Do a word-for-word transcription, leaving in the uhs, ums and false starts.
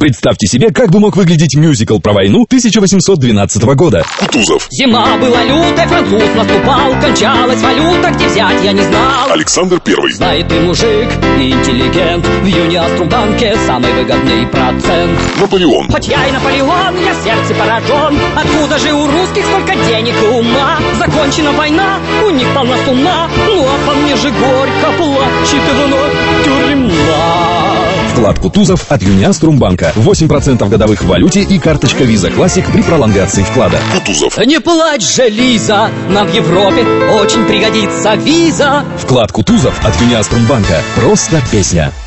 Представьте себе, как бы мог выглядеть мюзикл про войну тысяча восемьсот двенадцатого года. Кутузов. Зима была лютая, француз наступал, кончалась валюта, где взять я не знал. Александр Первый. Знает и мужик, и интеллигент, в Юниаструмбанке самый выгодный процент. Наполеон. Хоть я и Наполеон, я в сердце поражен. Откуда же у русских столько денег и ума? Закончена война, у них полна сумма. Ну а по мне же горько плачет вновь тюрьма. Вклад Кутузов от Юниаструмбанка. восемь процентов годовых в валюте и карточка Visa Classic при пролонгации вклада. Кутузов. Не плачь же, Лиза, нам в Европе очень пригодится виза. Вклад Кутузов от Юниаструмбанка. Просто песня.